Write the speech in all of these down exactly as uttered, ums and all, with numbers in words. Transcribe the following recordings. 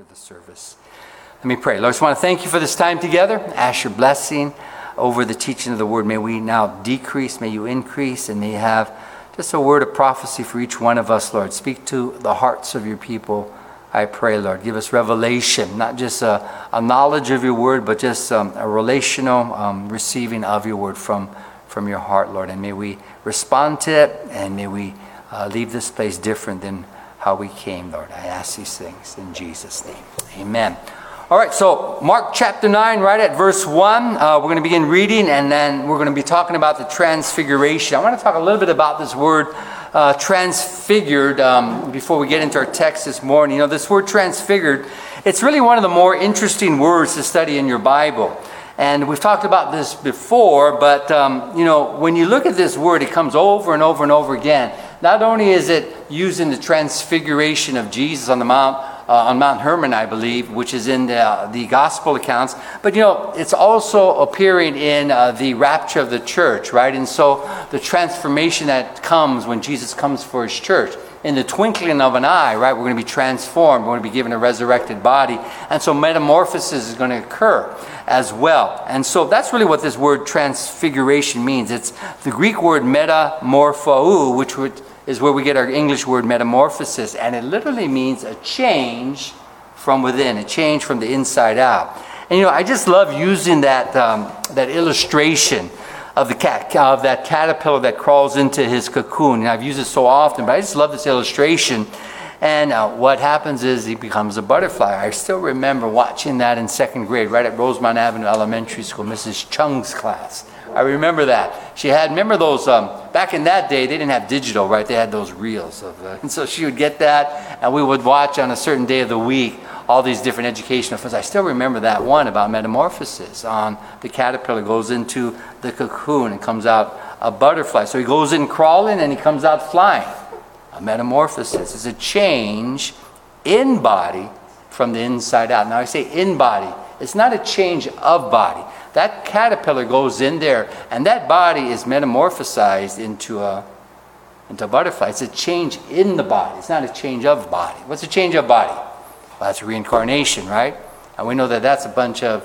after the service. Let me pray. Lord, I just want to thank you for this time together. Ask your blessing over the teaching of the word. May we now decrease, may you increase, and may you have just a word of prophecy for each one of us, Lord. Speak to the hearts of your people, I pray, Lord. Give us revelation, not just a, a knowledge of your word, but just um, a relational um, receiving of your word from, from your heart, Lord. And may we respond to it, and may we uh, leave this place different than how we came, Lord. I ask these things in Jesus' name. Amen. All right, so Mark chapter nine, right at verse one, uh, we're going to begin reading, and then we're going to be talking about the transfiguration. I want to talk a little bit about this word uh, transfigured um, before we get into our text this morning. You know, this word transfigured, it's really one of the more interesting words to study in your Bible. And we've talked about this before, but, um, you know, when you look at this word, it comes over and over and over again. Not only is it used in the transfiguration of Jesus on the Mount Uh, on Mount Hermon, I believe, which is in the, uh, the gospel accounts. But, you know, it's also appearing in uh, the rapture of the church, right? And so the transformation that comes when Jesus comes for his church, in the twinkling of an eye, right, we're going to be transformed. We're going to be given a resurrected body. And so metamorphosis is going to occur as well. And so that's really what this word transfiguration means. It's the Greek word metamorphou, which would is where we get our English word metamorphosis, and it literally means a change from within, a change from the inside out. And you know, I just love using that um, that illustration of the cat of that caterpillar that crawls into his cocoon. And I've used it so often, but I just love this illustration. And uh, what happens is he becomes a butterfly. I still remember watching that in second grade, right at Rosemont Avenue Elementary School, Missus Chung's class. I remember that. She had, remember those, um, back in that day, they didn't have digital, right? They had those reels. Of, uh, and so she would get that, and we would watch on a certain day of the week all these different educational films. I still remember that one about metamorphosis. On the caterpillar goes into the cocoon and comes out a butterfly. So he goes in crawling and he comes out flying. A metamorphosis is a change in body from the inside out. Now I say in body. It's not a change of body. That caterpillar goes in there, and that body is metamorphosized into a, into a butterfly. It's a change in the body. It's not a change of body. What's a change of body? Well, that's reincarnation, right? And we know that that's a bunch of...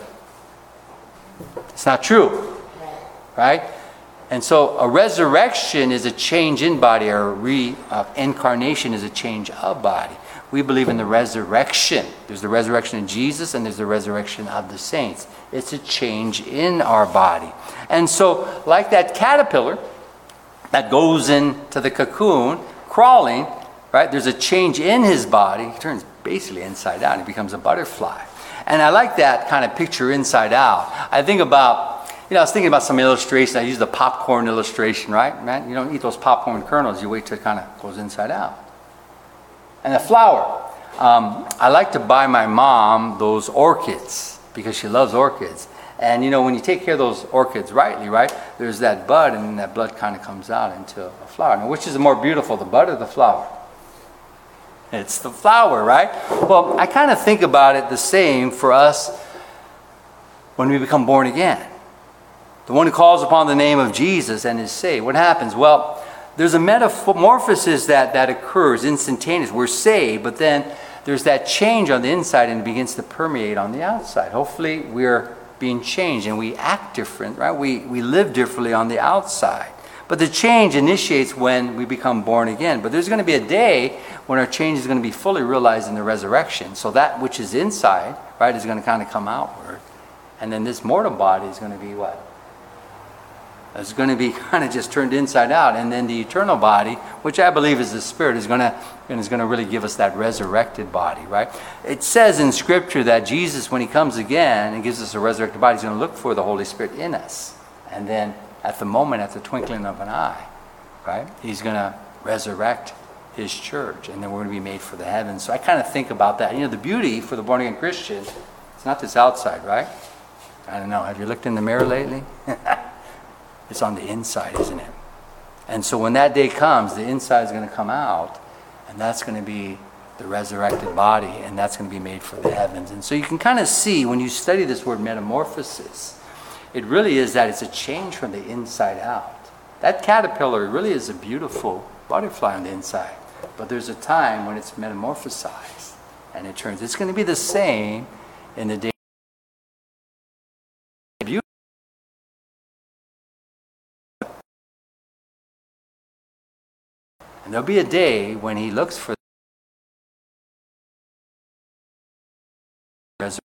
It's not true, right? And so a resurrection is a change in body, or a reincarnation uh, is a change of body. We believe in the resurrection. There's the resurrection of Jesus, and there's the resurrection of the saints. It's a change in our body. And so, like that caterpillar that goes into the cocoon, crawling, right? There's a change in his body. He turns basically inside out, and he becomes a butterfly. And I like that kind of picture inside out. I think about, you know, I was thinking about some illustration. I used the popcorn illustration, right? Man, you don't eat those popcorn kernels. You wait till it kind of goes inside out. And a flower. Um, I like to buy my mom those orchids because she loves orchids. And you know, when you take care of those orchids rightly, right, there's that bud, and that bud kind of comes out into a flower. Now, which is the more beautiful, the bud or the flower? It's the flower, right? Well, I kind of think about it the same for us when we become born again. The one who calls upon the name of Jesus and is saved. What happens? Well, there's a metamorphosis that, that occurs instantaneous. We're saved, but then there's that change on the inside, and it begins to permeate on the outside. Hopefully we're being changed and we act different, right? We, we live differently on the outside. But the change initiates when we become born again. But there's going to be a day when our change is going to be fully realized in the resurrection. So that which is inside, right, is going to kind of come outward. And then this mortal body is going to be what? It's going to be kind of just turned inside out, and then the eternal body, which I believe is the Spirit, is going to and is going to really give us that resurrected body, right? It says in Scripture that Jesus, when he comes again and gives us a resurrected body, he's going to look for the Holy Spirit in us, and then at the moment, at the twinkling of an eye, right, he's going to resurrect his church, and then we're going to be made for the heavens. So I kind of think about that. You know, the beauty for the born again Christian, it's not this outside, right? I don't know. Have you looked in the mirror lately? It's on the inside, isn't it? And so when that day comes, the inside is going to come out, and that's going to be the resurrected body, and that's going to be made for the heavens. And so you can kind of see when you study this word metamorphosis, it really is that it's a change from the inside out. That caterpillar really is a beautiful butterfly on the inside, but there's a time when it's metamorphosized, and it turns. It's going to be the same in the day of you. And there'll be a day when he looks for resurrection.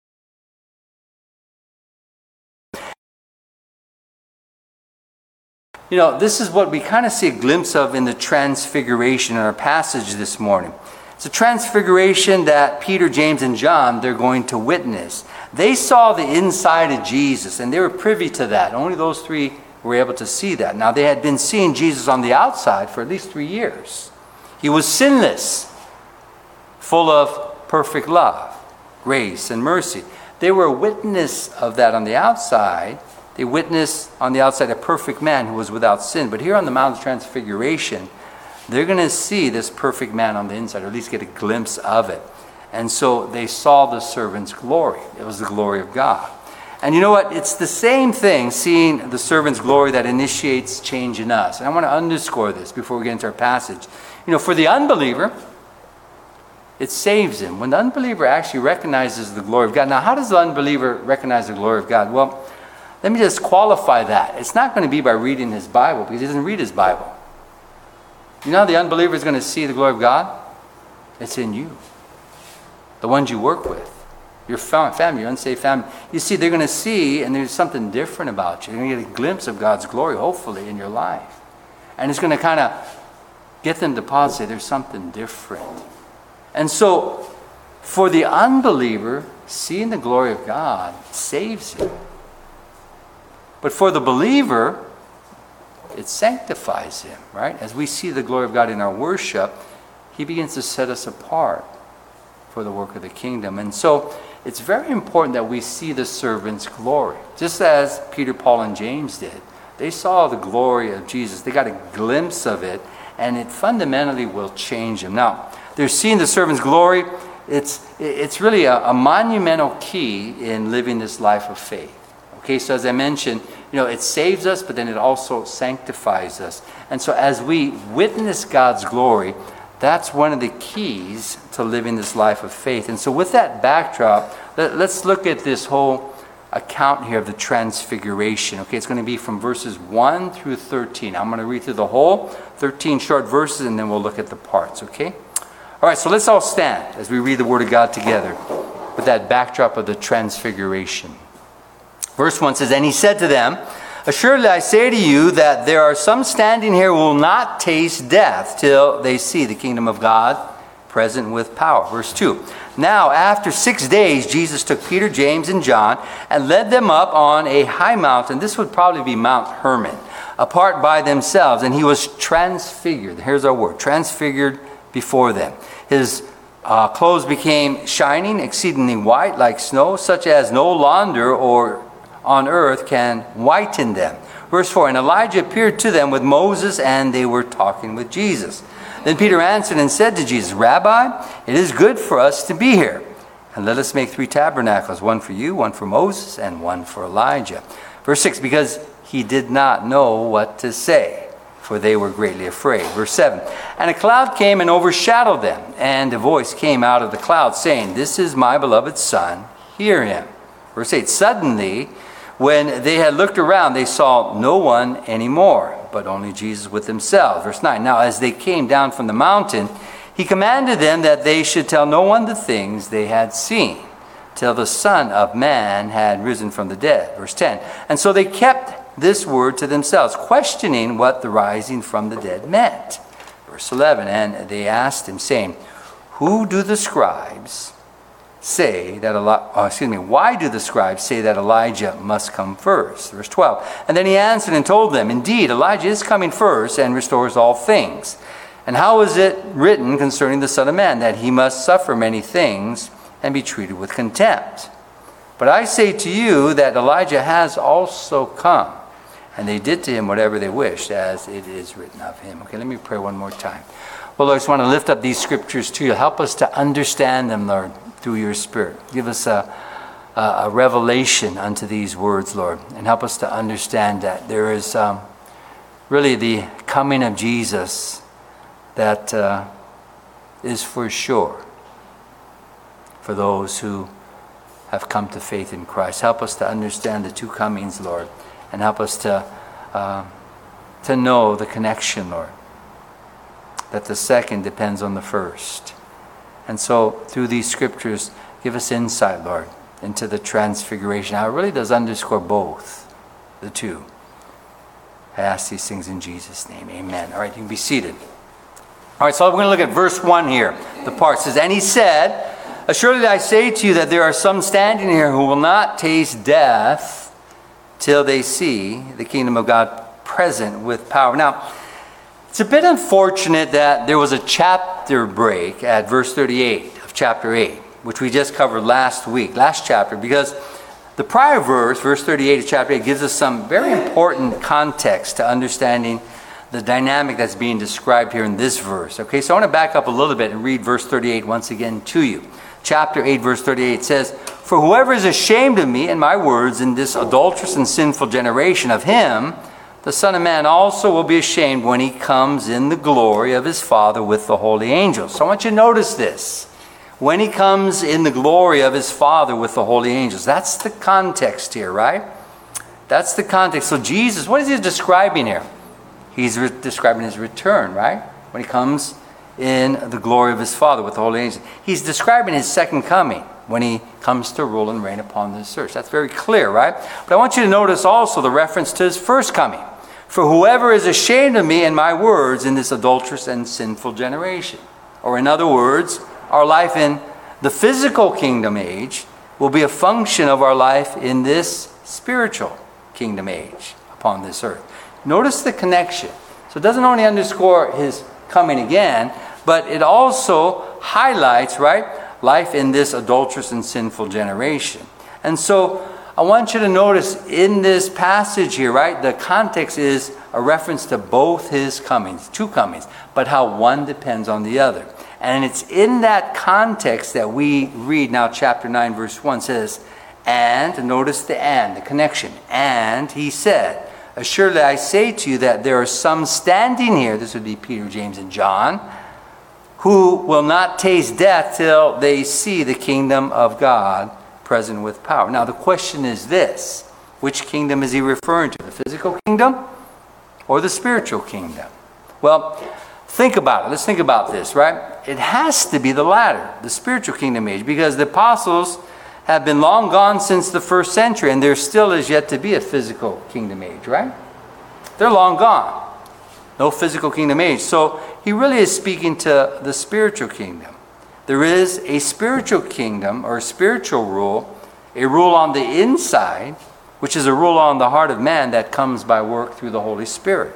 You know, this is what we kind of see a glimpse of in the Transfiguration in our passage this morning. It's a transfiguration that Peter, James, and John, they're going to witness. They saw the inside of Jesus, and they were privy to that. Only those three were able to see that. Now, they had been seeing Jesus on the outside for at least three years. He was sinless, full of perfect love, grace, and mercy. They were a witness of that on the outside. They witnessed on the outside a perfect man who was without sin. But here on the Mount of Transfiguration, they're going to see this perfect man on the inside, or at least get a glimpse of it. And so they saw the servant's glory. It was the glory of God. And you know what? It's the same thing, seeing the servant's glory, that initiates change in us. And I want to underscore this before we get into our passage. You know, for the unbeliever, it saves him. When the unbeliever actually recognizes the glory of God. Now, how does the unbeliever recognize the glory of God? Well, let me just qualify that. It's not going to be by reading his Bible, because he doesn't read his Bible. You know how the unbeliever is going to see the glory of God? It's in you. The ones you work with. Your family, your unsaved family. You see, they're going to see, and there's something different about you. You're going to get a glimpse of God's glory, hopefully, in your life. And it's going to kind of get them to pause and say, there's something different. And so, for the unbeliever, seeing the glory of God saves him. But for the believer, it sanctifies him, right? As we see the glory of God in our worship, he begins to set us apart for the work of the kingdom. And so it's very important that we see the servant's glory. Just as Peter, Paul, and James did. They saw the glory of Jesus. They got a glimpse of it, and it fundamentally will change them. Now, they're seeing the servant's glory. It's, it's really a, a monumental key in living this life of faith. Okay, so as I mentioned, you know, it saves us, but then it also sanctifies us. And so as we witness God's glory, that's one of the keys to living this life of faith. And so with that backdrop, let, let's look at this whole account here of the Transfiguration. Okay, it's going to be from verses one through thirteen. I'm going to read through the whole thirteen short verses, and then we'll look at the parts, okay? All right, so let's all stand as we read the Word of God together with that backdrop of the Transfiguration. Verse one says, "And he said to them, Assuredly I say to you that there are some standing here who will not taste death till they see the kingdom of God present with power." Verse two, "Now after six days Jesus took Peter, James, and John and led them up on a high mountain." This would probably be Mount Hermon, "apart by themselves. And he was transfigured." Here's our word, transfigured before them. His uh, clothes became shining, exceedingly white, like snow, such as no launder or on earth can whiten them. Verse four, "And Elijah appeared to them with Moses, and they were talking with Jesus. Then Peter answered and said to Jesus, Rabbi, it is good for us to be here. And let us make three tabernacles, one for you, one for Moses, and one for Elijah." Verse six, "Because he did not know what to say, for they were greatly afraid." Verse seven, "And a cloud came and overshadowed them, and a voice came out of the cloud, saying, This is my beloved Son, hear him." Verse eight, "Suddenly, when they had looked around, they saw no one anymore, but only Jesus with themselves." Verse nine, "Now as they came down from the mountain, he commanded them that they should tell no one the things they had seen, till the Son of Man had risen from the dead." Verse ten, "And so they kept this word to themselves, questioning what the rising from the dead meant." Verse eleven, "And they asked him, saying, Who do the scribes say that Eli- oh, excuse me, why do the scribes say that Elijah must come first?" Verse twelve, "And then he answered and told them, Indeed, Elijah is coming first and restores all things. And how is it written concerning the Son of Man, that he must suffer many things and be treated with contempt? But I say to you that Elijah has also come, and they did to him whatever they wished, as it is written of him." Okay, let me pray one more time. Well, Lord, I just want to lift up these scriptures to you. Help us to understand them, Lord, through your Spirit. Give us a, a, a revelation unto these words, Lord, and help us to understand that there is um, really the coming of Jesus that uh, is for sure. for those who have come to faith in Christ. Help us to understand the two comings, Lord, and help us to, uh, to know the connection, Lord, that the second depends on the first. And so through these scriptures, give us insight, Lord, into the transfiguration. Now, it really does underscore both, the two. I ask these things in Jesus' name. Amen. All right, you can be seated. All right, so we're going to look at verse one here. The part says, "And he said, Assuredly I say to you that there are some standing here who will not taste death till they see the kingdom of God present with power." Now, it's a bit unfortunate that there was a chapter break at verse thirty-eight of chapter eight, which we just covered last week, last chapter, because the prior verse, verse thirty-eight of chapter eight, gives us some very important context to understanding the dynamic that's being described here in this verse. Okay, so I want to back up a little bit and read verse thirty-eight once again to you. Chapter eight, verse thirty-eight says, "For whoever is ashamed of me and my words in this adulterous and sinful generation, of him the Son of Man also will be ashamed when he comes in the glory of his Father with the holy angels." So I want you to notice this. When he comes in the glory of his Father with the holy angels. That's the context here, right? That's the context. So Jesus, what is he describing here? He's re- describing his return, right? When he comes in the glory of his Father with the holy angels. He's describing his second coming when he comes to rule and reign upon this earth. That's very clear, right? But I want you to notice also the reference to his first coming. "For whoever is ashamed of me and my words in this adulterous and sinful generation." Or in other words, our life in the physical kingdom age will be a function of our life in this spiritual kingdom age upon this earth. Notice the connection. So it doesn't only underscore his coming again, but it also highlights, right, life in this adulterous and sinful generation. And so I want you to notice in this passage here, right, the context is a reference to both his comings, two comings, but how one depends on the other. And it's in that context that we read now chapter nine, verse one says, "And," notice the "and," the connection, "and he said, Assuredly I say to you that there are some standing here," this would be Peter, James, and John, "who will not taste death till they see the kingdom of God present with power." Now the question is this: which kingdom is he referring to? The physical kingdom or the spiritual kingdom? Well, think about it. Let's think about this, right? It has to be the latter, the spiritual kingdom age, because the apostles have been long gone since the first century, and there still is yet to be a physical kingdom age, right? They're long gone. No physical kingdom age. So he really is speaking to the spiritual kingdom. There is a spiritual kingdom or a spiritual rule, a rule on the inside, which is a rule on the heart of man that comes by work through the Holy Spirit.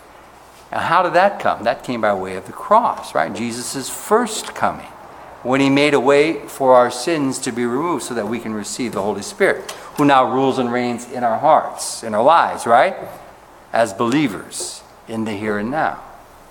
Now, how did that come? That came by way of the cross, right? Jesus' first coming, when he made a way for our sins to be removed so that we can receive the Holy Spirit, who now rules and reigns in our hearts, in our lives, right? As believers in the here and now.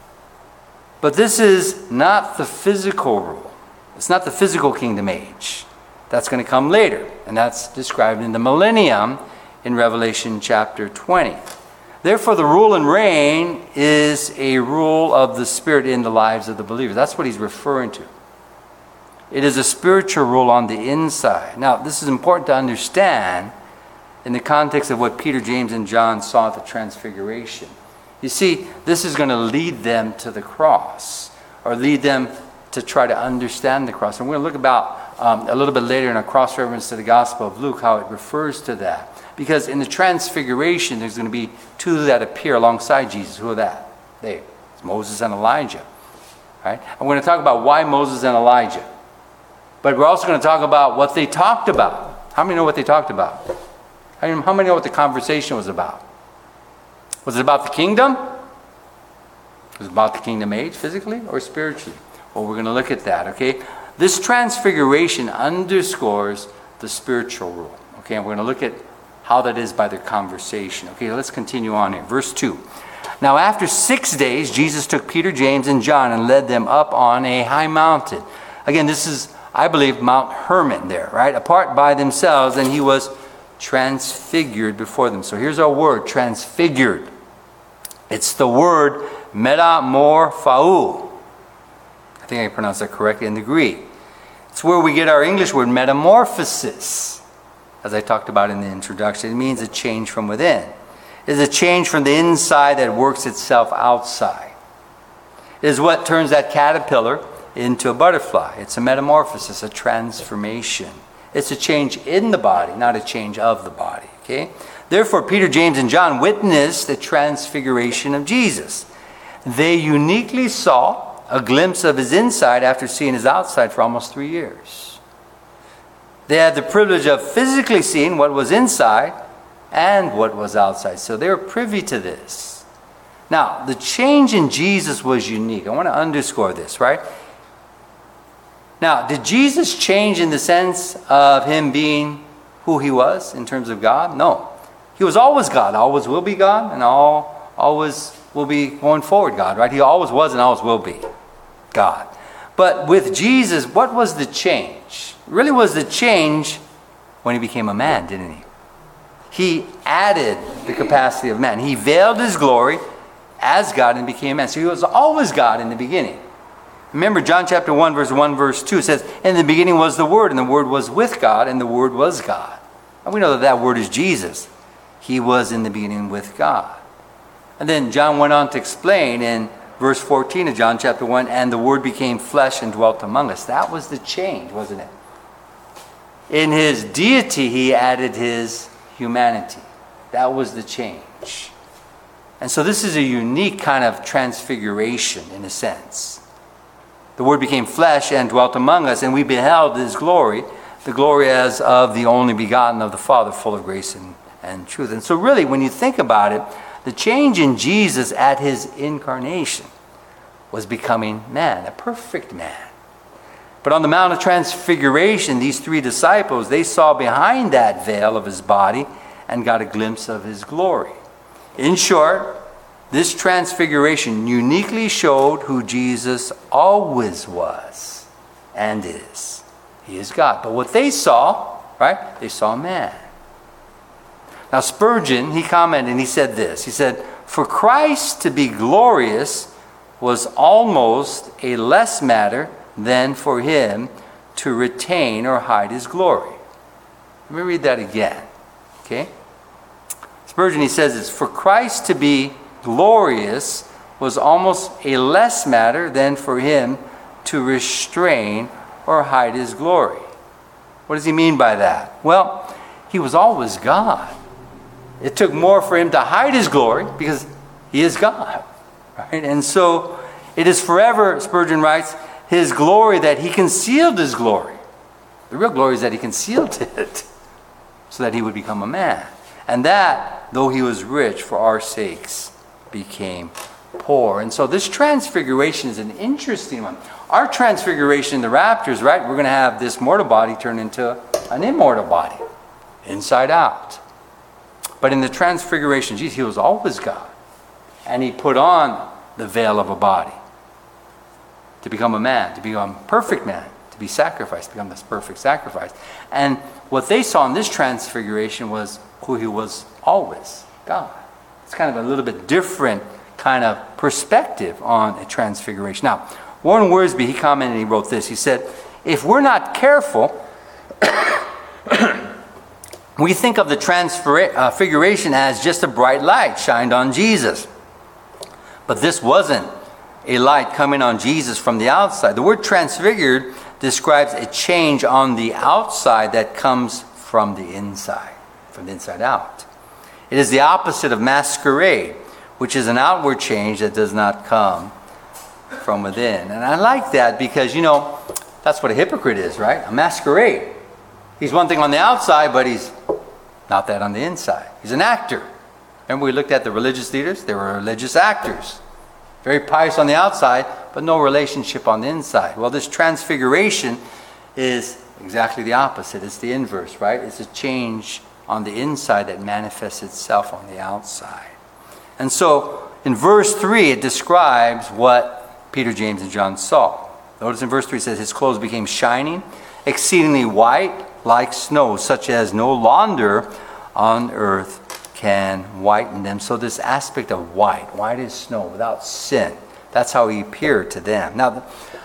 But this is not the physical rule. It's not the physical kingdom age. That's going to come later, and that's described in the millennium in Revelation chapter twenty. Therefore, the rule and reign is a rule of the Spirit in the lives of the believers. That's what he's referring to. It is a spiritual rule on the inside. Now, this is important to understand in the context of what Peter, James, and John saw at the Transfiguration. You see, this is going to lead them to the cross, or lead them to try to understand the cross. And we're going to look about um, a little bit later in a cross-reference to the Gospel of Luke, how it refers to that. Because in the Transfiguration, there's going to be two that appear alongside Jesus. Who are that? They. It's Moses and Elijah. Right? I'm going to talk about why Moses and Elijah. But we're also going to talk about what they talked about. How many know what they talked about? How many know what the conversation was about? Was it about the kingdom? Was it about the kingdom age, physically or spiritually? Well, we're going to look at that, okay? This Transfiguration underscores the spiritual rule, okay? And we're going to look at how that is by their conversation. Okay, let's continue on here. Verse two. "Now after six days, Jesus took Peter, James, and John and led them up on a high mountain." Again, this is, I believe, Mount Hermon there, right? Apart by themselves, and he was transfigured before them. So here's our word, transfigured. It's the word metamorphou. I think I pronounced that correctly in the Greek. It's where we get our English word metamorphosis. As I talked about in the introduction, it means a change from within. It is a change from the inside that works itself outside. It is what turns that caterpillar into a butterfly. It's a metamorphosis, a transformation. It's a change in the body, not a change of the body. Okay? Therefore, Peter, James, and John witnessed the transfiguration of Jesus. They uniquely saw a glimpse of his inside after seeing his outside for almost three years. They had the privilege of physically seeing what was inside and what was outside. So they were privy to this. Now, the change in Jesus was unique. I want to underscore this, right? Now, did Jesus change in the sense of him being who he was in terms of God? No. He was always God, always will be God, and all, always will be going forward God, right? He always was and always will be God. But with Jesus, what was the change? It really was the change when he became a man, didn't he? He added the capacity of man. He veiled his glory as God and became man. So he was always God in the beginning. Remember John chapter one, verse one, verse two says, in the beginning was the Word, and the Word was with God, and the Word was God. And we know that that Word is Jesus. He was in the beginning with God. And then John went on to explain in verse fourteen of John chapter one, and the Word became flesh and dwelt among us. That was the change, wasn't it? In his deity, he added his humanity. That was the change. And so this is a unique kind of transfiguration in a sense. The Word became flesh and dwelt among us, and we beheld his glory, the glory as of the only begotten of the Father, full of grace and, and truth. And so really, when you think about it, the change in Jesus at his incarnation was becoming man, a perfect man. But on the Mount of Transfiguration, these three disciples, they saw behind that veil of his body and got a glimpse of his glory. In short, this transfiguration uniquely showed who Jesus always was and is. He is God. But what they saw, right, they saw man. Now Spurgeon, he commented and he said this. He said, for Christ to be glorious was almost a less matter than for him to retain or hide his glory. Let me read that again. Okay? Spurgeon, he says this, for Christ to be glorious was almost a less matter than for him to restrain or hide his glory. What does he mean by that? Well, he was always God. It took more for him to hide his glory because he is God. Right? And so it is forever, Spurgeon writes, his glory that he concealed his glory. The real glory is that he concealed it so that he would become a man. And that, though he was rich for our sakes, became poor. And so this transfiguration is an interesting one. Our transfiguration in the raptures, right? We're going to have this mortal body turn into an immortal body, inside out. But in the transfiguration, Jesus, he was always God. And he put on the veil of a body to become a man, to become a perfect man, to be sacrificed, to become this perfect sacrifice. And what they saw in this transfiguration was who he was always, God. It's kind of a little bit different kind of perspective on a transfiguration. Now, Warren Wiersbe, he commented and he wrote this. He said, if we're not careful, we think of the transfiguration as just a bright light shined on Jesus. But this wasn't a light coming on Jesus from the outside. The word transfigured describes a change on the outside that comes from the inside, from the inside out. It is the opposite of masquerade, which is an outward change that does not come from within. And I like that because, you know, that's what a hypocrite is, right? A masquerade. He's one thing on the outside, but he's not that on the inside. He's an actor. Remember we looked at the religious leaders? They were religious actors. Very pious on the outside, but no relationship on the inside. Well, this transfiguration is exactly the opposite. It's the inverse, right? It's a change on the inside that manifests itself on the outside. And so in verse three, it describes what Peter, James, and John saw. Notice in verse three it says, his clothes became shining, exceedingly white, like snow, such as no launder on earth can whiten them. So this aspect of white, white as snow, without sin, that's how he appeared to them. Now,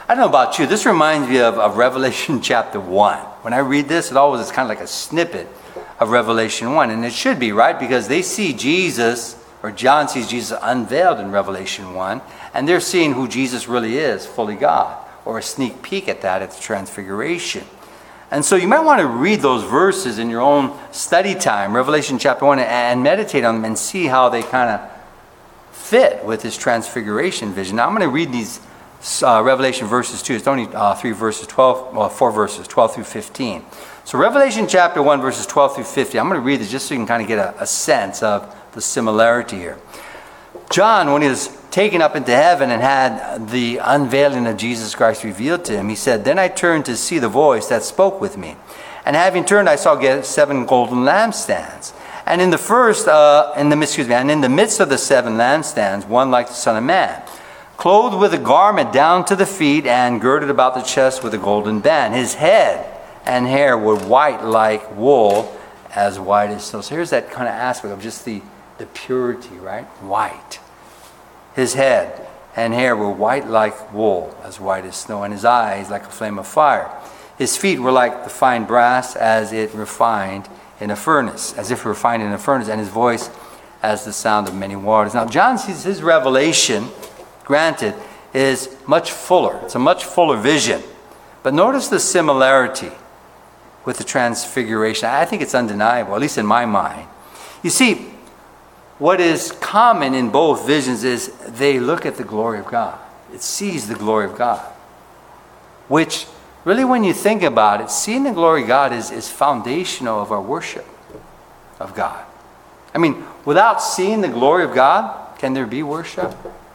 I don't know about you, this reminds me of, of Revelation chapter one. When I read this, it always is kind of like a snippet of Revelation one. And it should be, right? Because they see Jesus, or John sees Jesus unveiled in Revelation one, and they're seeing who Jesus really is, fully God, or a sneak peek at that at the Transfiguration. And so you might want to read those verses in your own study time, Revelation chapter one, and meditate on them and see how they kind of fit with this Transfiguration vision. Now I'm going to read these uh, Revelation verses too. It's only uh, three verses, twelve, well, four verses, twelve through fifteen. So Revelation chapter one, verses twelve through fifteen. I'm going to read this just so you can kind of get a, a sense of the similarity here. John, when he was taken up into heaven and had the unveiling of Jesus Christ revealed to him, he said, "Then I turned to see the voice that spoke with me. And having turned, I saw seven golden lampstands. And in the first, uh, in the excuse me, and in the midst of the seven lampstands, one like the Son of Man, clothed with a garment down to the feet, and girded about the chest with a golden band. His head and hair were white like wool, as white as snow." So here's that kind of aspect of just the, the purity, right? White. His head and hair were white like wool, as white as snow, and his eyes like a flame of fire. His feet were like the fine brass, as it refined in a furnace, as if refined in a furnace, and his voice as the sound of many waters. Now John sees his revelation, granted, is much fuller. It's a much fuller vision. But notice the similarity with the Transfiguration. I think it's undeniable, at least in my mind. You see, what is common in both visions is they look at the glory of God. It sees the glory of God. Which, really, when you think about it, seeing the glory of God is, is foundational of our worship of God. I mean, without seeing the glory of God, can there be worship?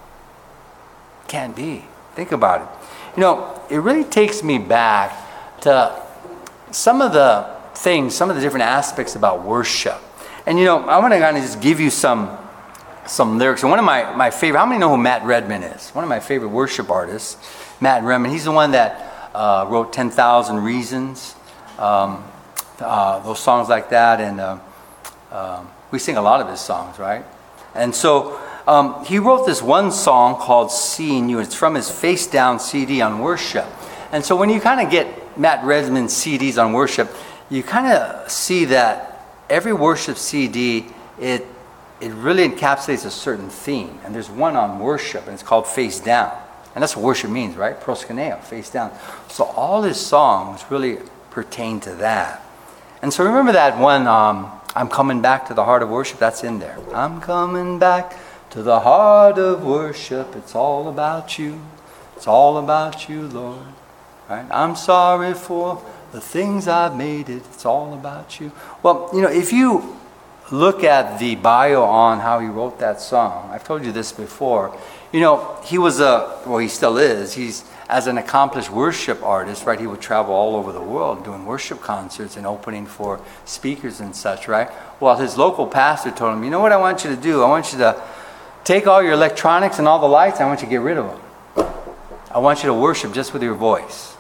Can't be. Think about it. You know, it really takes me back to some of the things, some of the different aspects about worship. And you know, I want to kind of just give you some some lyrics. And one of my, my favorite, how many know who Matt Redman is? One of my favorite worship artists, Matt Redman. He's the one that uh, wrote ten thousand Reasons, um, uh, those songs like that. And uh, uh, we sing a lot of his songs, right? And so um, he wrote this one song called Seeing You. It's from his Face Down C D on worship. And so when you kind of get Matt Redman's C Ds on worship, you kind of see that every worship C D, it it really encapsulates a certain theme. And there's one on worship, and it's called Face Down. And that's what worship means, right? Proskuneo, face down. So all his songs really pertain to that. And so remember that one, um, I'm coming back to the heart of worship, that's in there. I'm coming back to the heart of worship. It's all about you. It's all about you, Lord. Right? I'm sorry for the things I've made it. It's all about you. Well, you know, if you look at the bio on how he wrote that song, I've told you this before, you know, he was a, well, he still is, he's, as an accomplished worship artist, right, he would travel all over the world doing worship concerts and opening for speakers and such, right? Well, his local pastor told him, you know what I want you to do? I want you to take all your electronics and all the lights, I want you to get rid of them. I want you to worship just with your voice.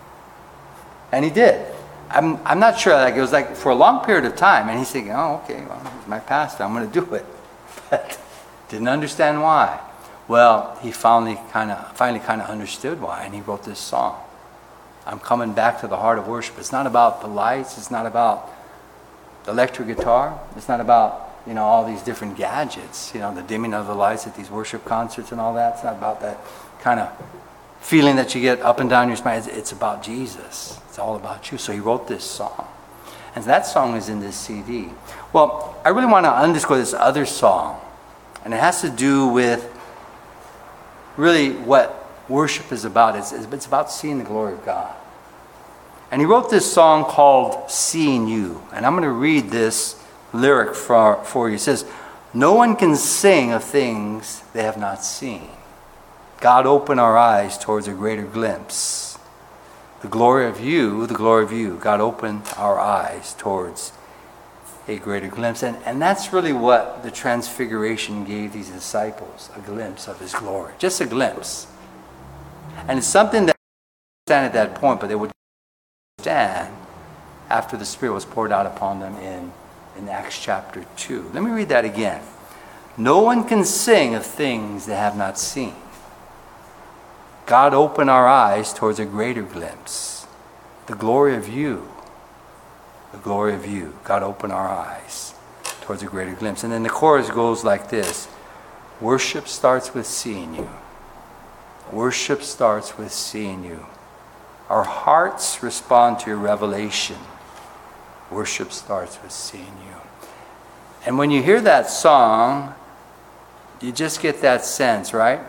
And he did. I'm I'm not sure, like it was like for a long period of time, and he's thinking, oh, okay, well, he's my pastor, I'm going to do it. But didn't understand why. Well, he finally kind of finally kind of understood why, and he wrote this song. I'm coming back to the heart of worship. It's not about the lights. It's not about the electric guitar. It's not about, you know, all these different gadgets, you know, the dimming of the lights at these worship concerts and all that. It's not about that kind of feeling that you get up and down your spine. It's, it's about Jesus. It's all about you. So he wrote this song. And that song is in this C D. Well, I really want to underscore this other song. And it has to do with really what worship is about. It's, it's about seeing the glory of God. And he wrote this song called Seeing You. And I'm going to read this lyric for, for you. It says, no one can sing of things they have not seen. God, open our eyes towards a greater glimpse. The glory of you, the glory of you. God, open our eyes towards a greater glimpse. And, and that's really what the Transfiguration gave these disciples, a glimpse of his glory. Just a glimpse. And it's something that they didn't understand at that point, but they would understand after the Spirit was poured out upon them in, in Acts chapter two. Let me read that again. No one can sing of things they have not seen. God, open our eyes towards a greater glimpse. The glory of you. The glory of you. God, open our eyes towards a greater glimpse. And then the chorus goes like this. Worship starts with seeing you. Worship starts with seeing you. Our hearts respond to your revelation. Worship starts with seeing you. And when you hear that song, you just get that sense, right?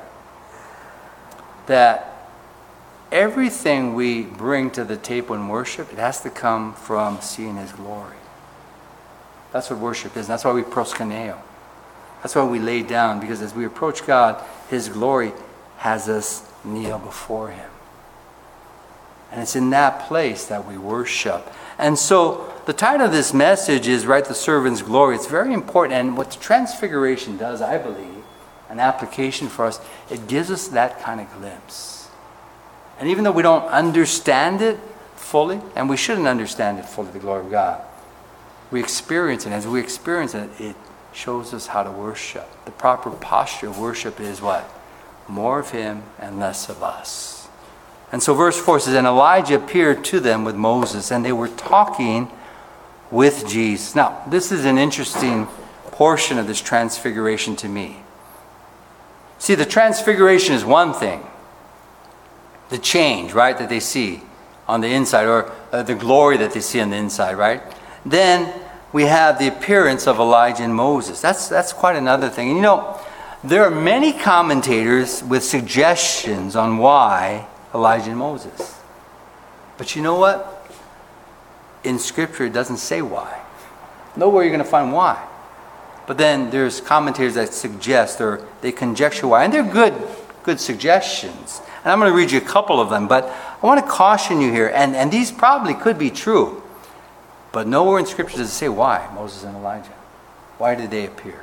That everything we bring to the table in worship, it has to come from seeing His glory. That's what worship is. That's why we proskuneo. That's why we lay down, because as we approach God, His glory has us kneel before Him. And it's in that place that we worship. And so the title of this message is, right, the servant's glory. It's very important. And what the Transfiguration does, I believe, an application for us, it gives us that kind of glimpse. And even though we don't understand it fully, and we shouldn't understand it fully, the glory of God, we experience it. As we experience it, it shows us how to worship. The proper posture of worship is what? More of Him and less of us. And so verse four says, and Elijah appeared to them with Moses, and they were talking with Jesus. Now, this is an interesting portion of this transfiguration to me. See, the transfiguration is one thing. The change, right, that they see on the inside, or uh, the glory that they see on the inside, right? Then we have the appearance of Elijah and Moses. That's, that's quite another thing. And you know, there are many commentators with suggestions on why Elijah and Moses. But you know what? In Scripture, it doesn't say why. Nowhere you're going to find why. But then there's commentators that suggest, or they conjecture why. And they're good, good suggestions. And I'm going to read you a couple of them. But I want to caution you here. And, and these probably could be true. But nowhere in Scripture does it say why Moses and Elijah. Why did they appear?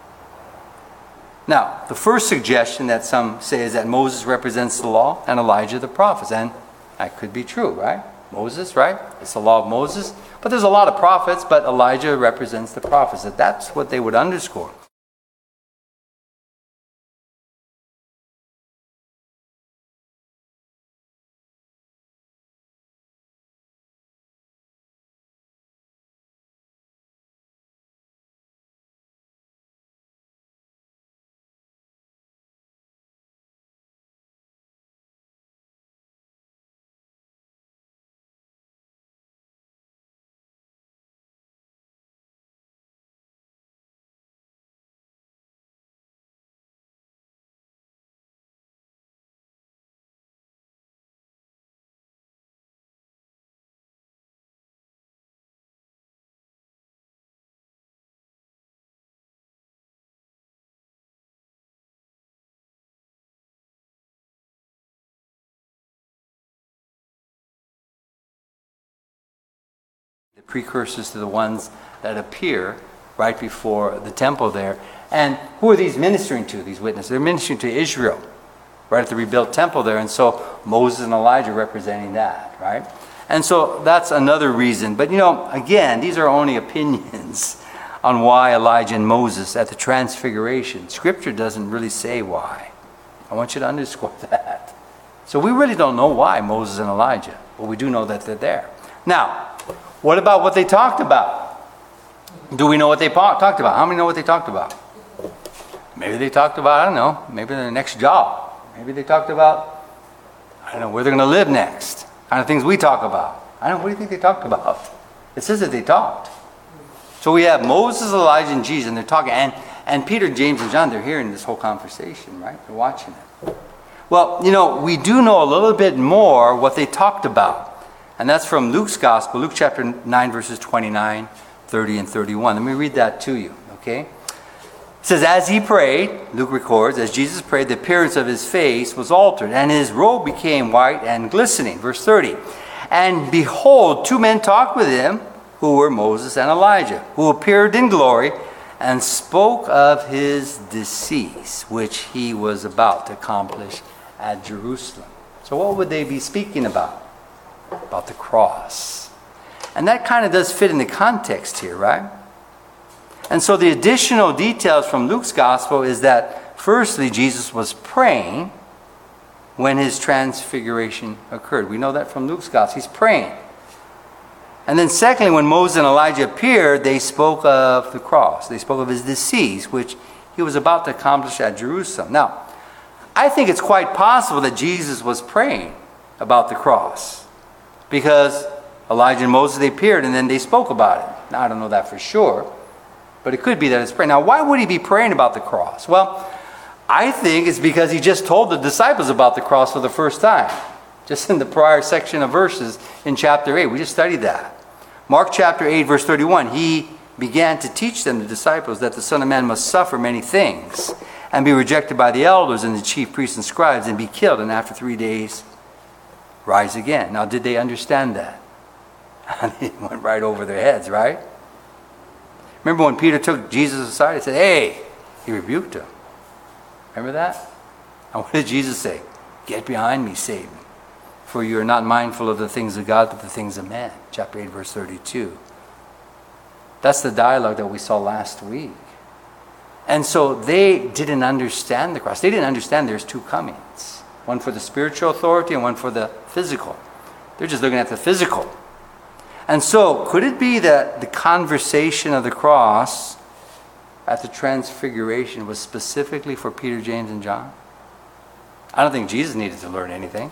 Now, the first suggestion that some say is that Moses represents the law and Elijah the prophets. And that could be true, right? Moses, right? It's the law of Moses. But there's a lot of prophets, but Elijah represents the prophets. That's what they would underscore. The precursors to the ones that appear right before the temple there. And who are these ministering to, these witnesses? They're ministering to Israel, right at the rebuilt temple there. And so Moses and Elijah representing that, right? And so that's another reason. But you know, again, these are only opinions on why Elijah and Moses at the Transfiguration. Scripture doesn't really say why. I want you to underscore that. So we really don't know why Moses and Elijah, but we do know that they're there. Now, what about what they talked about? Do we know what they talked about? How many know what they talked about? Maybe they talked about, I don't know, maybe their next job. Maybe they talked about, I don't know, where they're going to live next. Kind of things we talk about. I don't know, what do you think they talked about? It says that they talked. So we have Moses, Elijah, and Jesus, and they're talking. And, and Peter, James, and John, they're hearing this whole conversation, right? They're watching it. Well, you know, we do know a little bit more what they talked about. And that's from Luke's Gospel, Luke chapter nine, verses twenty-nine, thirty, and thirty-one. Let me read that to you, okay? It says, as he prayed, Luke records, as Jesus prayed, the appearance of his face was altered, and his robe became white and glistening. Verse thirty. And behold, two men talked with him, who were Moses and Elijah, who appeared in glory and spoke of his decease, which he was about to accomplish at Jerusalem. So what would they be speaking about? About the cross. And that kind of does fit in the context here, right? And so the additional details from Luke's gospel is that firstly, Jesus was praying, when his transfiguration occurred. We know that from Luke's gospel. He's praying. And then secondly, when Moses and Elijah appeared, they spoke of the cross. They spoke of his decease, which he was about to accomplish at Jerusalem. Now, I think it's quite possible that Jesus was praying about the cross, because Elijah and Moses, they appeared and then they spoke about it. Now, I don't know that for sure, but it could be that it's praying. Now, why would he be praying about the cross? Well, I think it's because he just told the disciples about the cross for the first time. Just in the prior section of verses in chapter eight. We just studied that. Mark chapter eight, verse thirty-one. He began to teach them, the disciples, that the Son of Man must suffer many things and be rejected by the elders and the chief priests and scribes and be killed, and after three days rise again. Now, did they understand that? It went right over their heads, right? Remember when Peter took Jesus aside and said, hey, he rebuked him. Remember that? And what did Jesus say? Get behind me, Satan. For you are not mindful of the things of God, but the things of man. Chapter eight, verse thirty-two. That's the dialogue that we saw last week. And so they didn't understand the cross. They didn't understand there's two comings. One for the spiritual authority and one for the physical. They're just looking at the physical. And so, could it be that the conversation of the cross at the transfiguration was specifically for Peter, James, and John? I don't think Jesus needed to learn anything.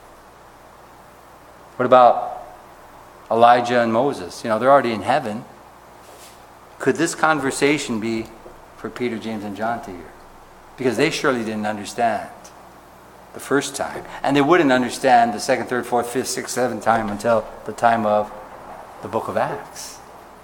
What about Elijah and Moses? You know, they're already in heaven. Could this conversation be for Peter, James, and John to hear? Because they surely didn't understand the first time. And they wouldn't understand the second, third, fourth, fifth, sixth, seventh time until the time of the book of Acts.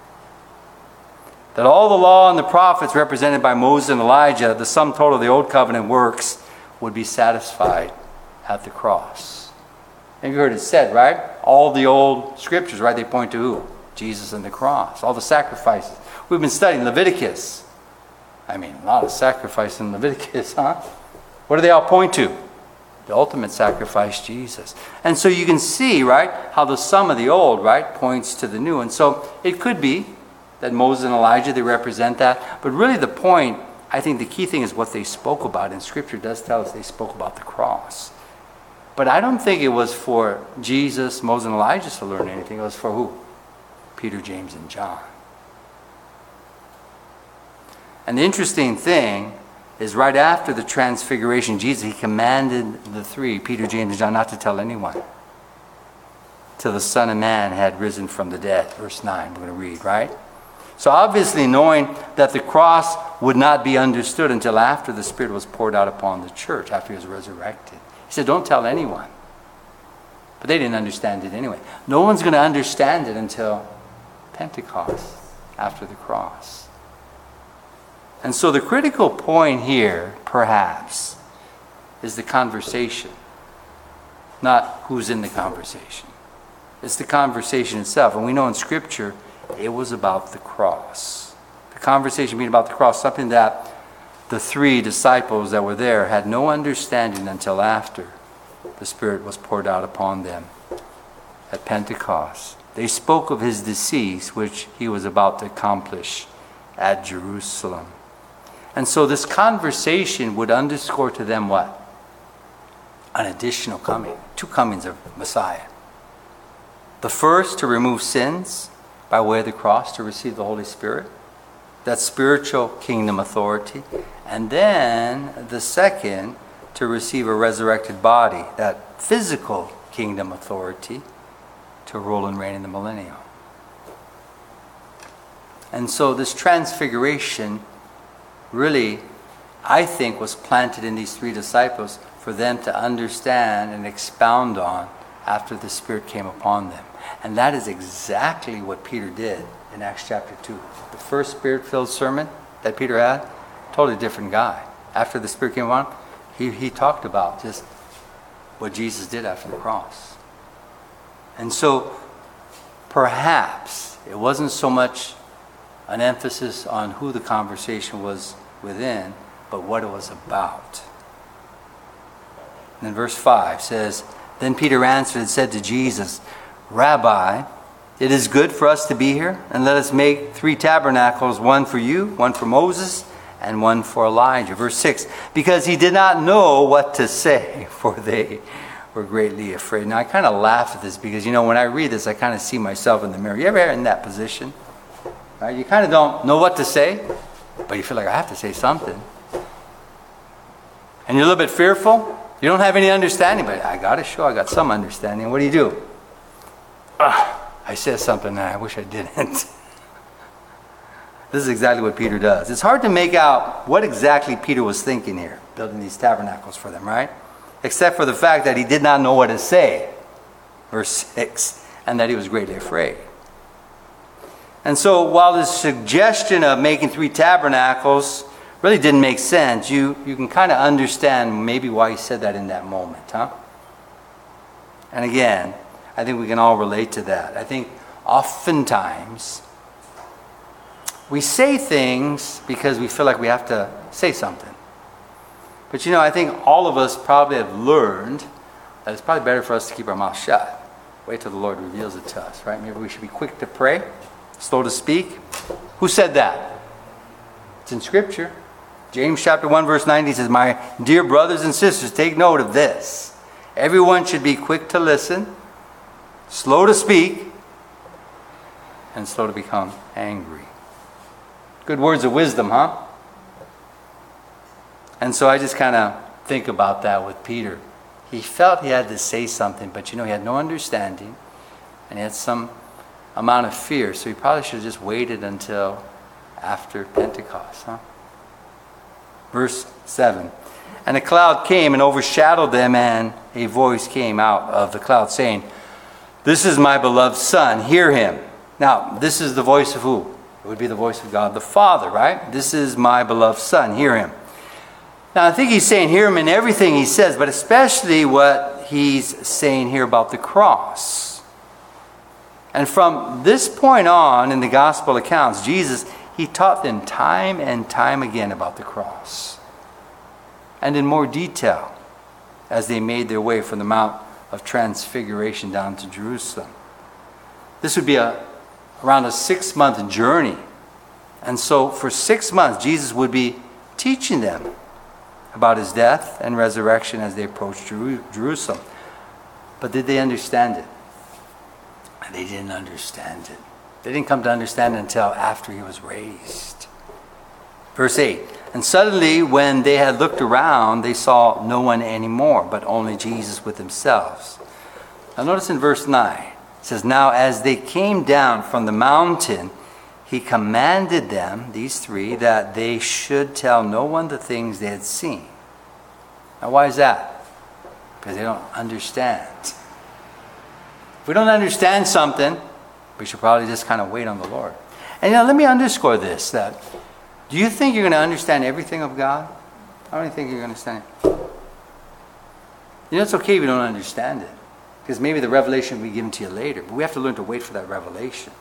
That all the law and the prophets represented by Moses and Elijah, the sum total of the old covenant works, would be satisfied at the cross. And you heard it said, right? All the old scriptures, right? They point to who? Jesus and the cross. All the sacrifices. We've been studying Leviticus. I mean, a lot of sacrifice in Leviticus, huh? What do they all point to? The ultimate sacrifice, Jesus. And so you can see, right, how the sum of the old, right, points to the new. And so it could be that Moses and Elijah, they represent that. But really the point, I think the key thing is what they spoke about. And Scripture does tell us they spoke about the cross. But I don't think it was for Jesus, Moses, and Elijah to learn anything. It was for who? Peter, James, and John. And the interesting thing is right after the transfiguration, Jesus, he commanded the three, Peter, James, and John, not to tell anyone till the Son of Man had risen from the dead. Verse nine, we're going to read, right? So obviously knowing that the cross would not be understood until after the Spirit was poured out upon the church, after he was resurrected. He said, don't tell anyone. But they didn't understand it anyway. No one's going to understand it until Pentecost, after the cross. And so the critical point here, perhaps, is the conversation. Not who's in the conversation. It's the conversation itself. And we know in Scripture, it was about the cross. The conversation being about the cross, something that the three disciples that were there had no understanding until after the Spirit was poured out upon them at Pentecost. They spoke of his decease, which he was about to accomplish at Jerusalem. And so this conversation would underscore to them what? An additional coming. Two comings of Messiah. The first to remove sins by way of the cross, to receive the Holy Spirit. That spiritual kingdom authority. And then the second to receive a resurrected body. That physical kingdom authority to rule and reign in the millennium. And so this transfiguration really, I think, was planted in these three disciples for them to understand and expound on after the Spirit came upon them. And that is exactly what Peter did in Acts chapter two. The first Spirit-filled sermon that Peter had, totally different guy. After the Spirit came on, he, he talked about just what Jesus did after the cross. And so, perhaps, it wasn't so much an emphasis on who the conversation was within, but what it was about. And then verse five says, Then Peter answered and said to Jesus, Rabbi, it is good for us to be here, and let us make three tabernacles, one for you, one for Moses, and one for Elijah. Verse six, because he did not know what to say, for they were greatly afraid. Now, I kind of laugh at this because, you know, when I read this, I kind of see myself in the mirror. You ever in that position? Right? You kind of don't know what to say, but you feel like, I have to say something. And you're a little bit fearful. You don't have any understanding, but I got to show I got some understanding. What do you do? Ugh, I said something and I wish I didn't. This is exactly what Peter does. It's hard to make out what exactly Peter was thinking here, building these tabernacles for them, right? Except for the fact that he did not know what to say, verse six, and that he was greatly afraid. And so while the suggestion of making three tabernacles really didn't make sense, you, you can kind of understand maybe why he said that in that moment, huh? And again, I think we can all relate to that. I think oftentimes we say things because we feel like we have to say something. But you know, I think all of us probably have learned that it's probably better for us to keep our mouth shut. Wait till the Lord reveals it to us, right? Maybe we should be quick to pray, slow to speak. Who said that? It's in Scripture. James chapter one verse ninety says, my dear brothers and sisters, take note of this. Everyone should be quick to listen, slow to speak, and slow to become angry. Good words of wisdom, huh? And so I just kind of think about that with Peter. He felt he had to say something, but you know, he had no understanding, and he had some amount of fear, so he probably should have just waited until after Pentecost, huh? Verse seven, and a cloud came and overshadowed them, and a voice came out of the cloud saying, this is my beloved Son, hear him. Now, this is the voice of who? It would be the voice of God the Father, right? This is my beloved Son, hear him. Now, I think he's saying hear him in everything he says, but especially what he's saying here about the cross. And from this point on in the gospel accounts, Jesus, he taught them time and time again about the cross. And in more detail as they made their way from the Mount of Transfiguration down to Jerusalem. This would be a around a six-month journey. And so for six months, Jesus would be teaching them about his death and resurrection as they approached Jeru- Jerusalem. But did they understand it? They didn't understand it. They didn't come to understand it until after he was raised. Verse eight, and suddenly when they had looked around, they saw no one anymore, but only Jesus with themselves. Now notice in verse nine, it says, now as they came down from the mountain, he commanded them, these three, that they should tell no one the things they had seen. Now why is that? Because they don't understand. If we don't understand something, we should probably just kind of wait on the Lord. And you know, let me underscore this, that do you think you're going to understand everything of God? I don't think you're going to understand it. You know, it's okay if you don't understand it. Because maybe the revelation will be given to you later. But we have to learn to wait for that revelation.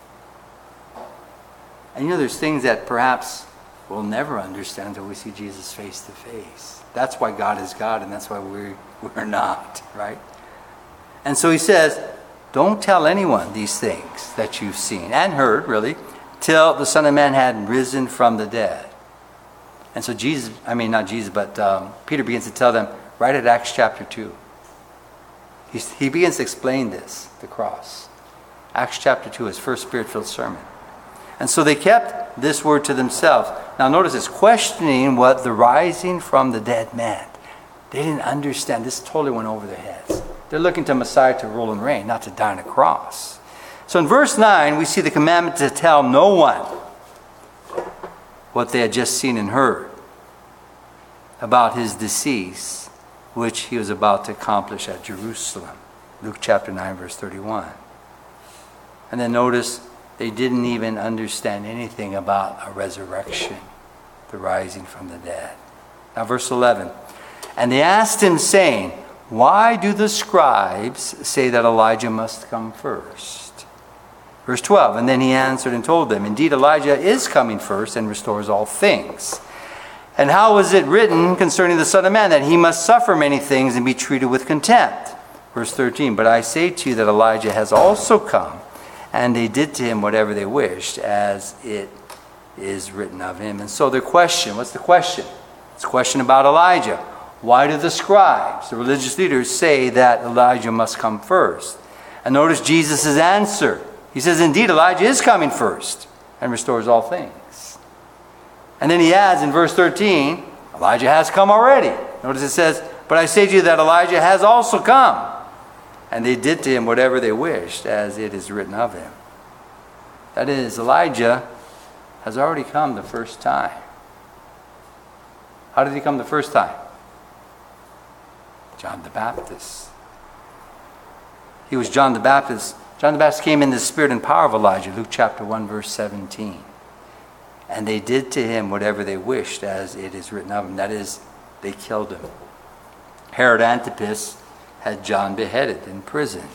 And you know, there's things that perhaps we'll never understand until we see Jesus face to face. That's why God is God, and that's why we're, we're not, right? And so he says, don't tell anyone these things that you've seen and heard, really, till the Son of Man had risen from the dead. And so Jesus, I mean, not Jesus, but um, Peter begins to tell them right at Acts chapter two. He's, he begins to explain this, the cross. Acts chapter two, his first Spirit-filled sermon. And so they kept this word to themselves. Now notice this, questioning what the rising from the dead meant. They didn't understand. This totally went over their heads. They're looking to Messiah to rule and reign, not to die on a cross. So in verse nine, we see the commandment to tell no one what they had just seen and heard about his decease, which he was about to accomplish at Jerusalem. Luke chapter nine, verse thirty-one. And then notice, they didn't even understand anything about a resurrection, the rising from the dead. Now verse eleven. And they asked him, saying, why do the scribes say that Elijah must come first? Verse twelve. And then he answered and told them, indeed Elijah is coming first and restores all things. And how is it written concerning the Son of Man that he must suffer many things and be treated with contempt? Verse thirteen. But I say to you that Elijah has also come, and they did to him whatever they wished, as it is written of him. And so the question, what's the question? It's a question about Elijah. Why do the scribes, the religious leaders, say that Elijah must come first? And notice Jesus' answer. He says, indeed, Elijah is coming first and restores all things. And then he adds in verse thirteen, Elijah has come already. Notice it says, but I say to you that Elijah has also come. And they did to him whatever they wished, as it is written of him. That is, Elijah has already come the first time. How did he come the first time? John the Baptist. He was John the Baptist. John the Baptist came in the spirit and power of Elijah, Luke chapter one, verse seventeen. And they did to him whatever they wished, as it is written of him. That is, they killed him. Herod Antipas had John beheaded in prison.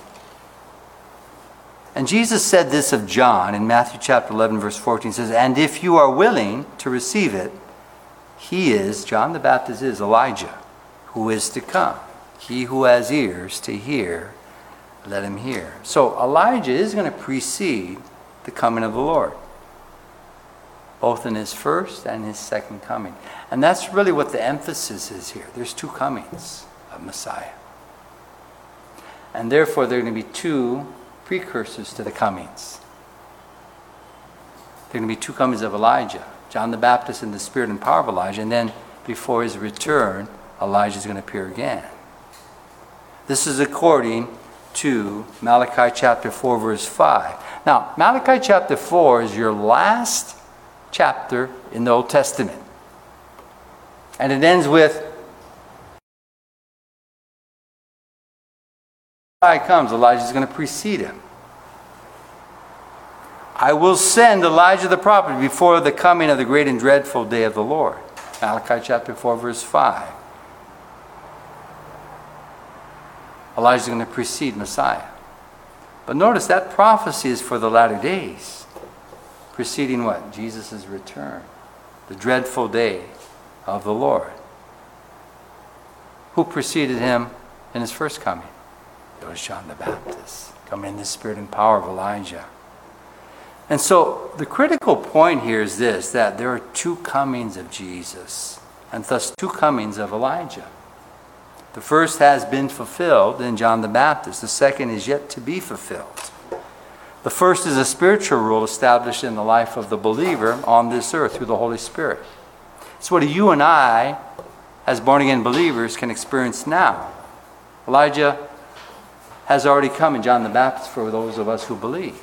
And Jesus said this of John in Matthew chapter eleven, verse fourteen. It says, and if you are willing to receive it, he is, John the Baptist is Elijah, who is to come. He who has ears to hear, let him hear. So Elijah is going to precede the coming of the Lord, both in his first and his second coming. And that's really what the emphasis is here. There's two comings of Messiah. And therefore there are going to be two precursors to the comings. There are going to be two comings of Elijah. John the Baptist in the spirit and power of Elijah. And then before his return, Elijah is going to appear again. This is according to Malachi chapter four, verse five. Now, Malachi chapter four is your last chapter in the Old Testament. And it ends with, Elijah comes, Elijah is going to precede him. I will send Elijah the prophet before the coming of the great and dreadful day of the Lord. Malachi chapter four, verse five. Elijah is going to precede Messiah. But notice that prophecy is for the latter days. Preceding what? Jesus' return. The dreadful day of the Lord. Who preceded him in his first coming? It was John the Baptist, coming in the spirit and power of Elijah. And so the critical point here is this, that there are two comings of Jesus, and thus two comings of Elijah. The first has been fulfilled in John the Baptist. The second is yet to be fulfilled. The first is a spiritual rule established in the life of the believer on this earth through the Holy Spirit. It's what you and I, as born-again believers, can experience now. Elijah has already come in John the Baptist for those of us who believe.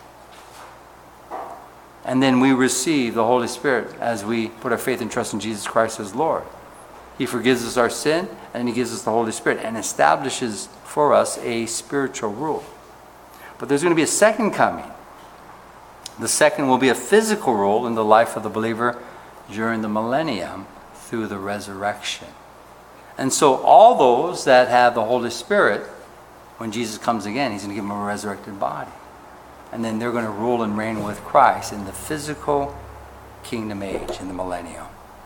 And then we receive the Holy Spirit as we put our faith and trust in Jesus Christ as Lord. He forgives us our sin, and he gives us the Holy Spirit and establishes for us a spiritual rule. But there's going to be a second coming. The second will be a physical rule in the life of the believer during the millennium through the resurrection. And so all those that have the Holy Spirit, when Jesus comes again, he's going to give them a resurrected body. And then they're going to rule and reign with Christ in the physical kingdom age in the millennium.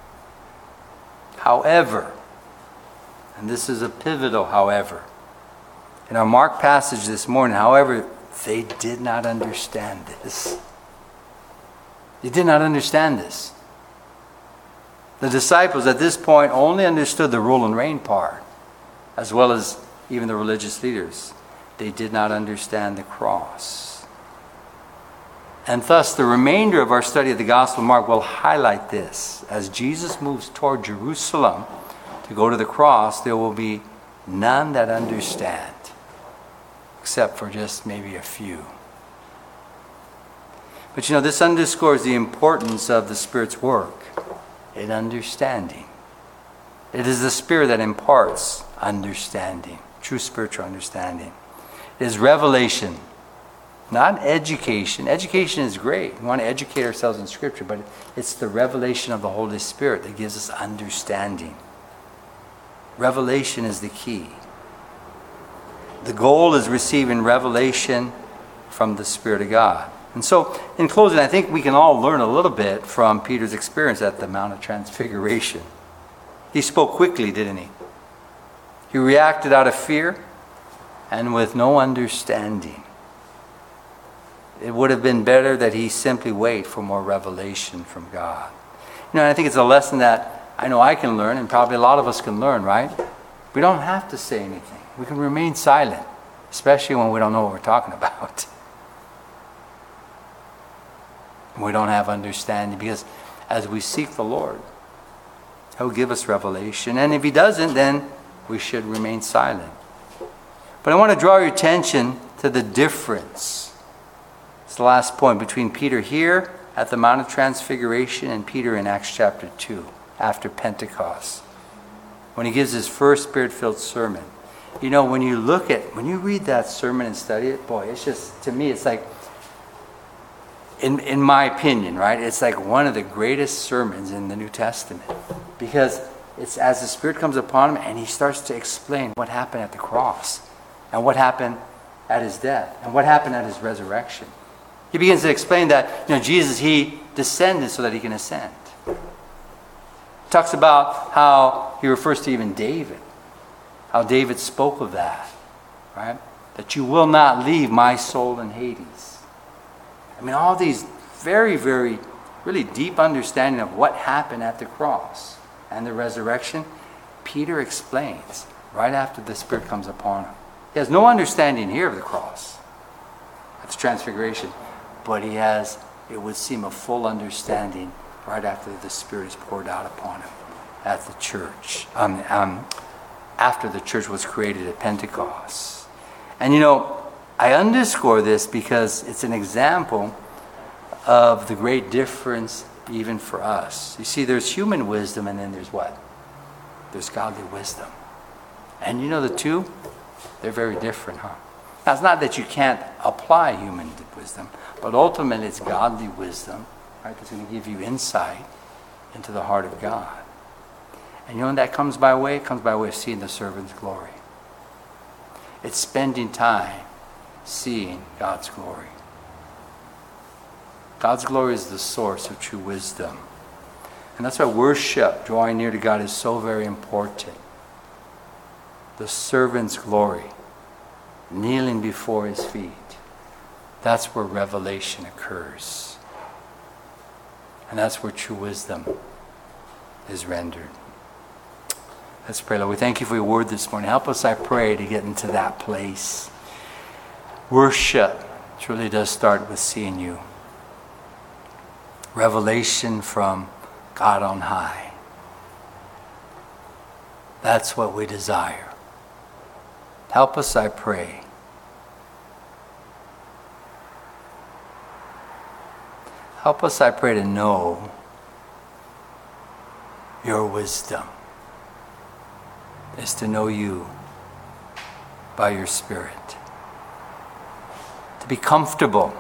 However, and this is a pivotal however, in our Mark passage this morning, however, they did not understand this. They did not understand this. The disciples at this point only understood the rule and reign part, as well as even the religious leaders. They did not understand the cross. And thus, the remainder of our study of the Gospel of Mark will highlight this. As Jesus moves toward Jerusalem to go to the cross, there will be none that understand, except for just maybe a few. But you know, this underscores the importance of the Spirit's work in understanding. It is the Spirit that imparts understanding, true spiritual understanding. It is revelation, not education. Education is great. We want to educate ourselves in Scripture, but it's the revelation of the Holy Spirit that gives us understanding. Revelation is the key. The goal is receiving revelation from the Spirit of God. And so, in closing, I think we can all learn a little bit from Peter's experience at the Mount of Transfiguration. He spoke quickly, didn't he? He reacted out of fear and with no understanding. it would have been better that he simply wait for more revelation from God. You know, and I think it's a lesson that I know I can learn, and probably a lot of us can learn, right? We don't have to say anything. We can remain silent, especially when we don't know what we're talking about. We don't have understanding, because as we seek the Lord, He'll give us revelation. And if He doesn't, then we should remain silent. But I want to draw your attention to the difference. It's the last point between Peter here at the Mount of Transfiguration and Peter in Acts chapter two, after Pentecost, when he gives his first Spirit-filled sermon. You know, when you look at, when you read that sermon and study it, boy, it's just, to me, it's like, in, in my opinion, right, it's like one of the greatest sermons in the New Testament. Because it's as the Spirit comes upon him and he starts to explain what happened at the cross, and what happened at his death, and what happened at his resurrection. He begins to explain that, you know, Jesus, he descended so that he can ascend. Talks about how he refers to even David, how David spoke of that, right? That you will not leave my soul in Hades. I mean, all these very, very, really deep understanding of what happened at the cross and the resurrection, Peter explains right after the Spirit comes upon him. He has no understanding here of the cross, at the transfiguration, but he has, it would seem, a full understanding right after the Spirit is poured out upon him at the church, um, um, after the church was created at Pentecost. And you know, I underscore this because it's an example of the great difference even for us. You see, there's human wisdom, and then there's what? There's godly wisdom. And you know the two? They're very different, huh? Now, it's not that you can't apply human wisdom, but ultimately it's godly wisdom, right, that's going to give you insight into the heart of God. And you know when that comes by way? It comes by way of seeing the servant's glory. It's spending time seeing God's glory. God's glory is the source of true wisdom. And that's why worship, drawing near to God, is so very important. The servant's glory, kneeling before his feet. That's where revelation occurs. And that's where true wisdom is rendered. Let's pray, Lord. We thank you for your word this morning. Help us, I pray, to get into that place. Worship truly does start with seeing you. Revelation from God on high. That's what we desire. Help us, I pray. Help us, I pray, to know your wisdom is to know you by your Spirit. To be comfortable.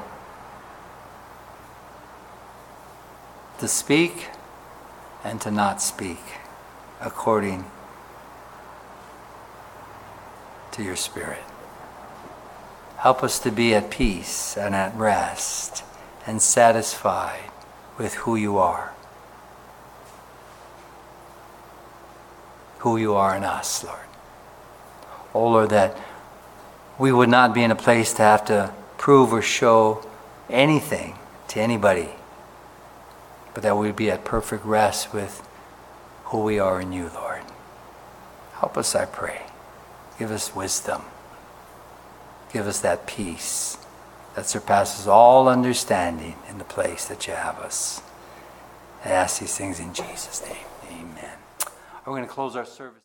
To speak and to not speak according to your Spirit. Help us to be at peace and at rest and satisfied with who you are. Who you are in us, Lord. Oh Lord, that we would not be in a place to have to prove or show anything to anybody, but that we'd be at perfect rest with who we are in you, Lord. Help us, I pray. Give us wisdom. Give us that peace that surpasses all understanding in the place that you have us. I ask these things in Jesus' name. Amen. We're going to close our service.